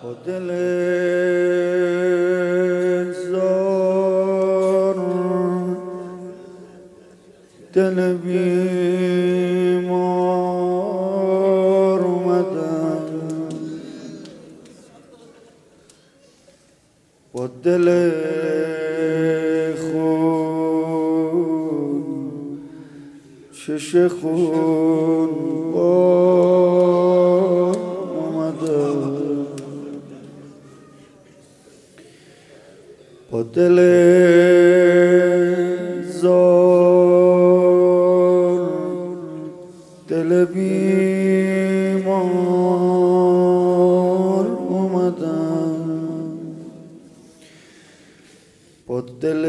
با دل زار دل بیمار اومدم، با دل خون چش خون بار اومدم، با دل زار دل بیمار اومدم، با دل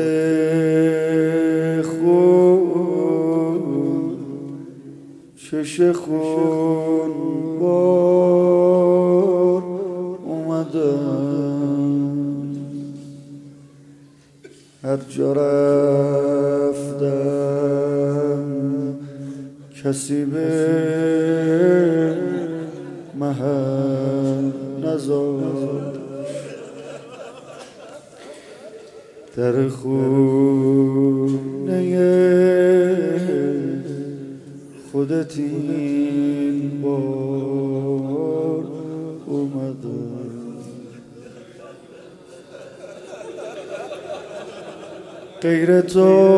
خون چش خون بار اومدم. هر جا رفتم کسی به محل نذاشت، در خونه خودت این بار اومدم. غیر تو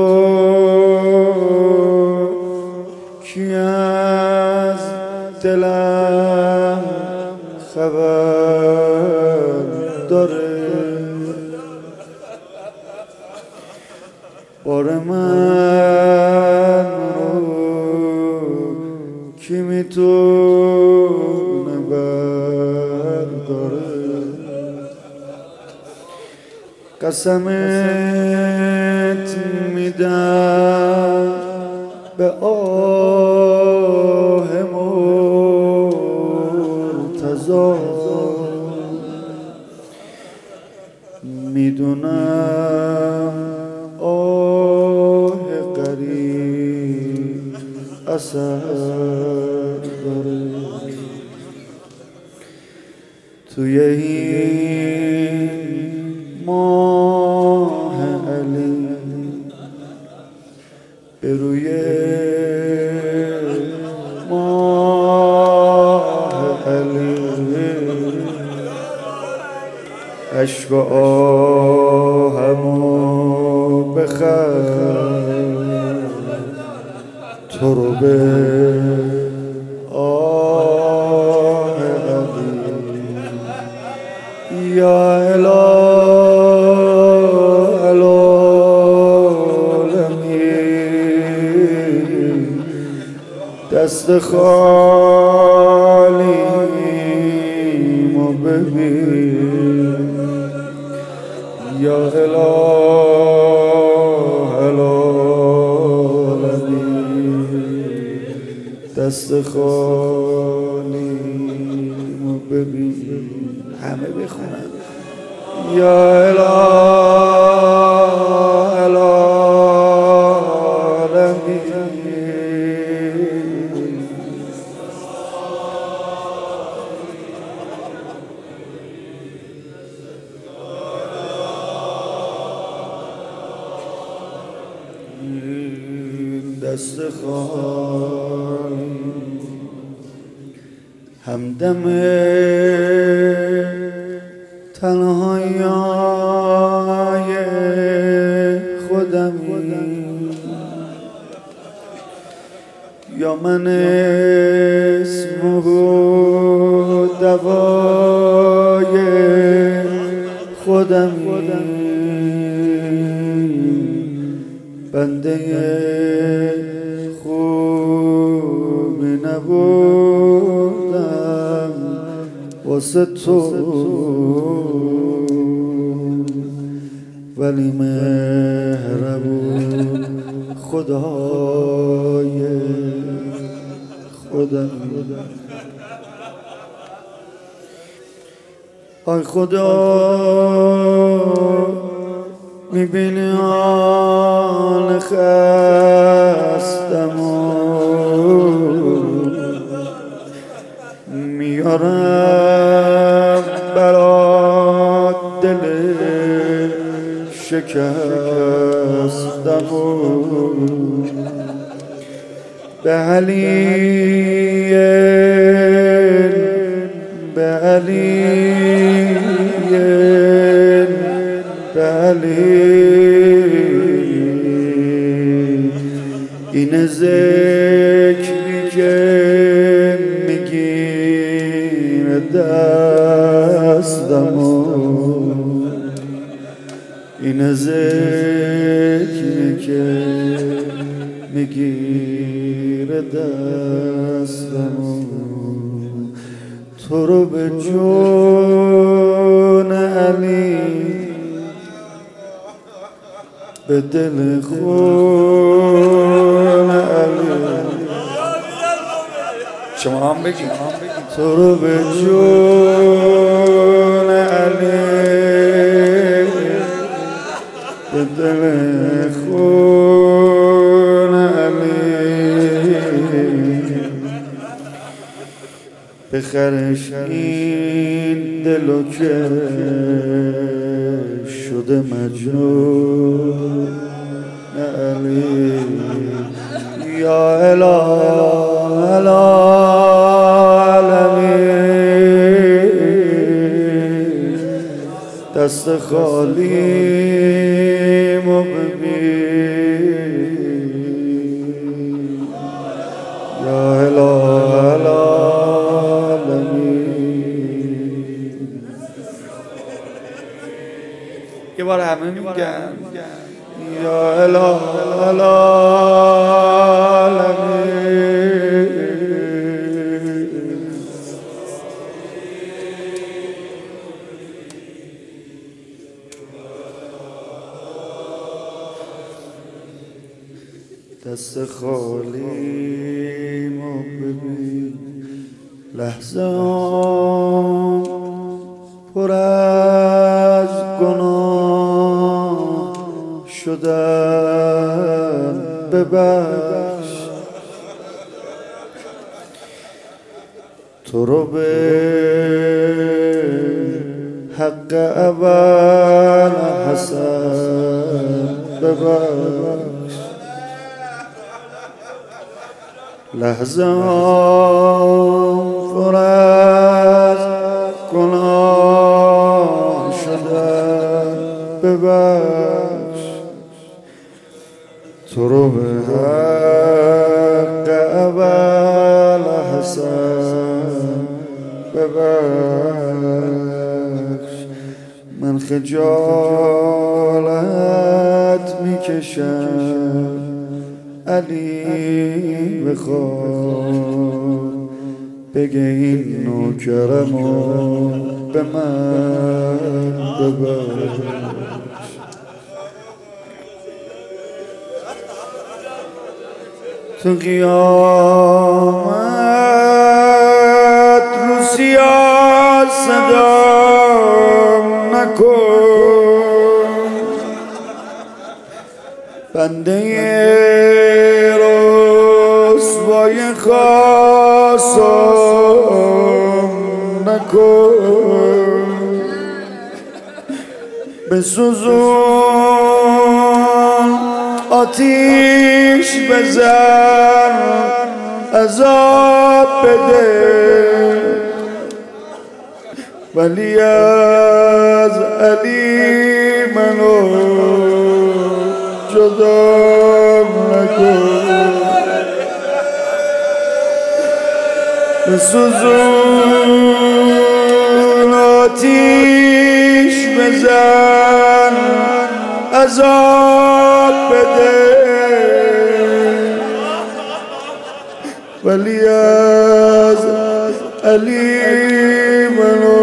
کی از دلم خبر داره؟ بار من رو کی میتونه برداره؟ قسمت میدم به آه مرتضی، میدونم آه غریب اثر داره. توی این ماه علی به روی ماه علی عشق و آهمو بخر، تو رو به آه علی. یا اله العالمین، دست خالیمو ببین. یا اله العالمین، دست خالیمو ببین. همه بخونن یا اله العالمین. دست خالی همدم تنهایی خودمی، یا من اسم و دوای خودمی، بنده خوبی نبودم واسه تو، ولی مهربون خدای خودم. آی خدا میبینی حال خستم و میارم برای شکستم به علی به علی به علی این ذکری که میگیره دستمو این ذکری که میگیره دستمو تو رو به جون علی به دل خون علی شما هم بگید تو رو به جون علی به دل خون علی بخرش این دلو که شده مجنون علی یا اله العالمین دست خالیمو ببین یا اله العالمین یه بار همه میگن یا اله العالمین دست خالیمو ببین لحظه هم پر از گناه شدن ببخش تو رو به حق اول حسن ببخش لحظه پر از گناه شدن ببخش تو رو به حق اول حسن ببخش من خجالت میکشم علی بخواد بگه این نوکرمو به من ببخش تو قیامت رو سیاه صدام نکن بنده رسوای خاصم نکن بسوزون آتیش بزن عذاب بده ولی از علی منو جدا نکن بسوزون آتیش بزن عذاب بده ولی از علی منو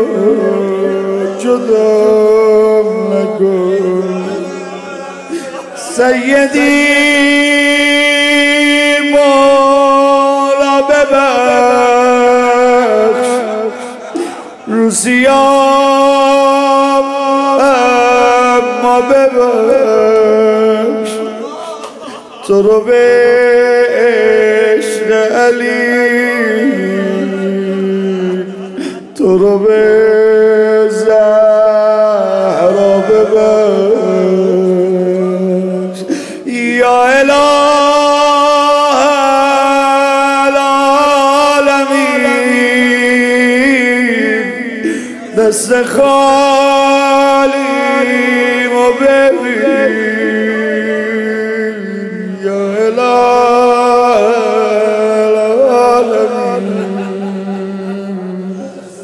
جدا نکن سیدی مولا ببخش روسیام اما ببخش تو رو به عشق علی تو رو به زهرا ببخش دست خالی ما ببین یا اله العالمین.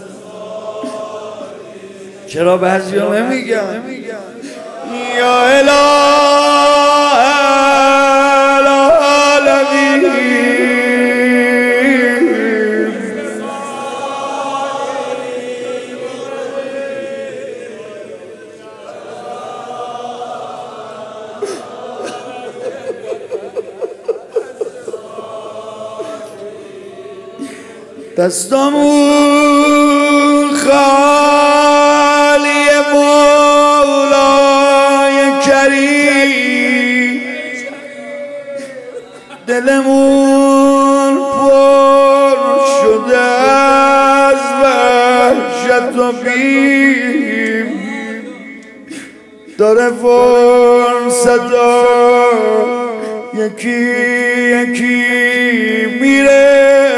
چرا بعضیا نمیگن یا اله دستمون خالی مولای کریم، دلمون پر شده از وحشت و بیم، داره فرصتا یکی یکی میره،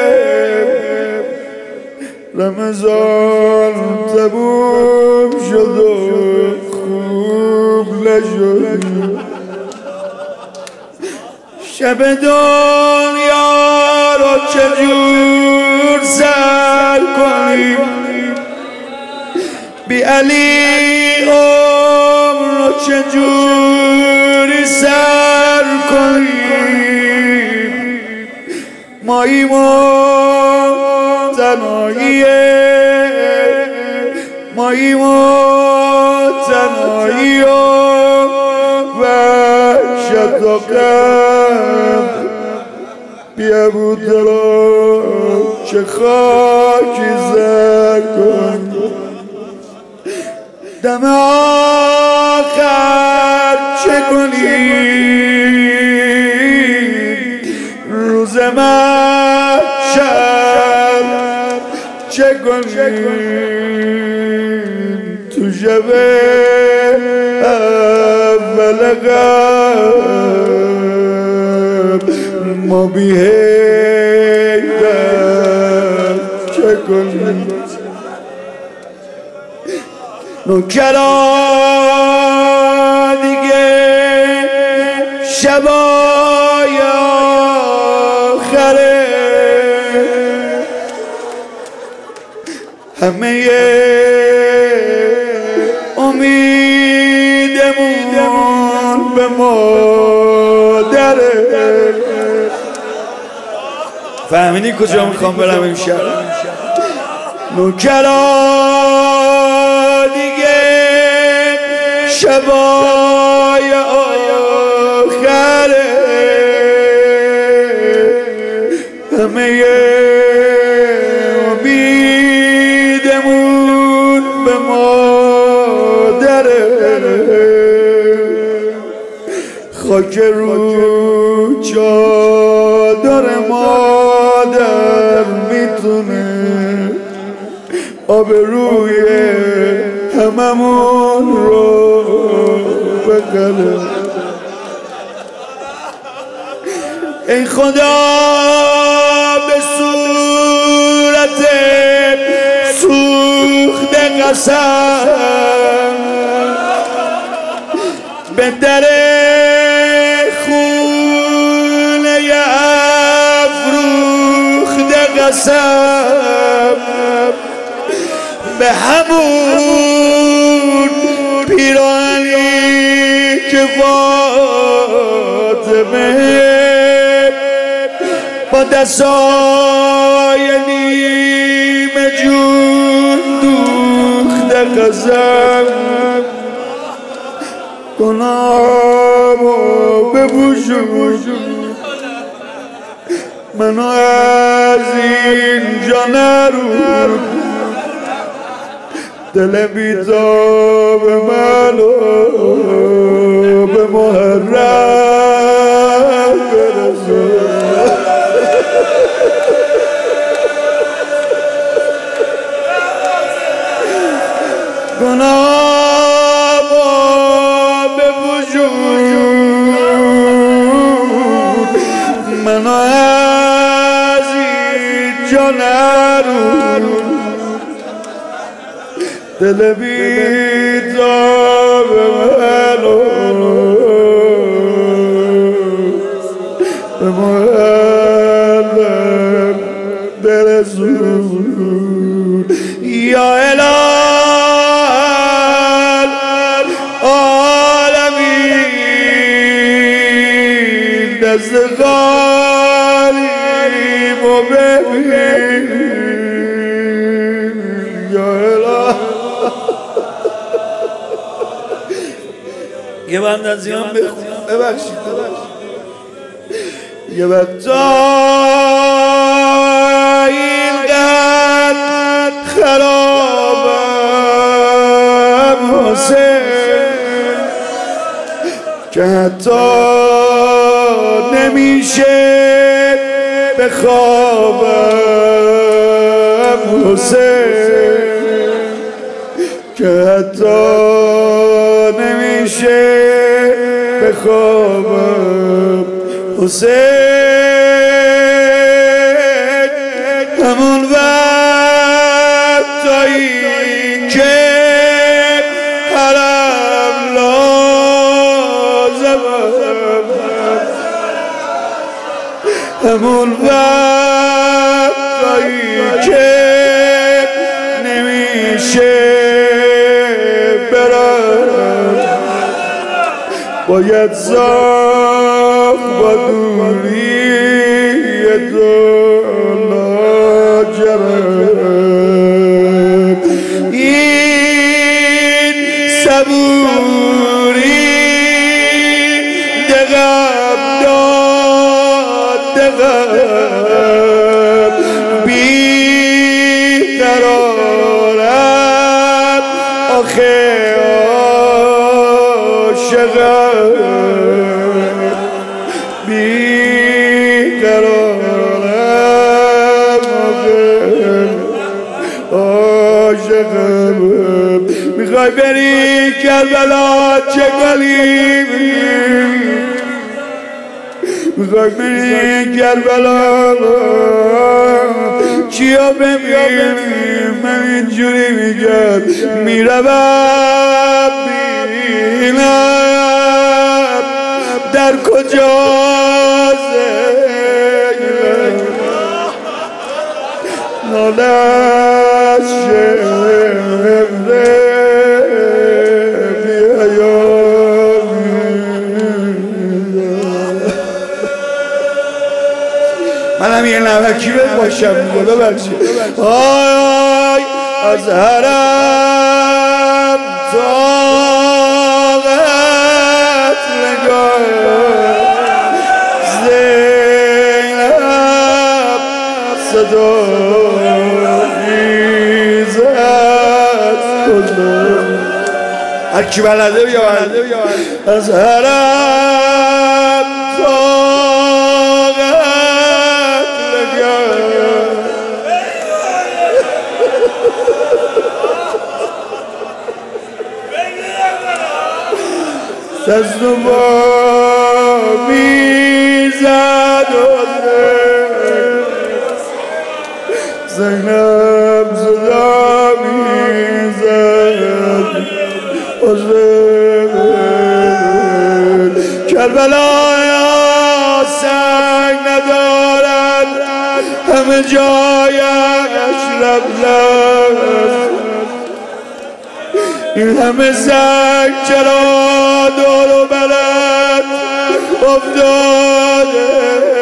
رمضان تموم شد و خوب نشد، شب دنیا رو چجور سر کنیم، بی علی عمر رو چجوری سر کنیم، ماییم ماییم تنهایی و وحشت و غم، بیا بودرا چه خاکی زر کن، دم آخر چه کنیم، روز محشر چه کنیم، تو شب اول غم ما بی حیدر چه کنیم، نوکران دیگه شبای آخره، همه امیدمون به مادره. فهمیدی کجا میخوام برم امشب؟ نوکران دیگه شبای آخره، همه امیدمون به مادره، خاک رو چادر مادر میتونه آبروی هممون رو بخره. ای خدا به صورت سوخت قسم به در خونه افروخت قسم، به همون پیرانی که فاطمه با دستای نیمه جون دوخته قسم، گناهمو بپوشون منو از اینجا نرو، دل بیتاب منو به محرم برسون. گناهمو بپوشون منو از اینجا نرو، دل بی‌تاب منو به معلم برسون یا اله العالمین دست غریب و ببین یا اله. یه بند از ایان بخون ببخشید یه وقتا اینقدر خرابم حسین که حتی نمیشه بخوابم حسین که حتی نمیشه بخوابم حسین همون وقتایی که حرم لازمم همون وقتایی که نمیشه برم باید زاق با دوری لاجرم این صبوری دقم داد دقم بی قرارم آخه میخوای بری کربلا چه کنیم میخوای بری کربلا چیا ببینیم من اینجوری میگم میروم بینم در کجاست نالش شمره منم یه نوکی باشم ببخشید آی از حرم طاقت نگاه زینب صدا میزد هرکی بلده بیاید از حرم طاقت نگاه دست و با میزد زینب صدا میزد کربلا سنگ ندارد همه جایش لبلب این همه سنگ چرا دور و برت افتاده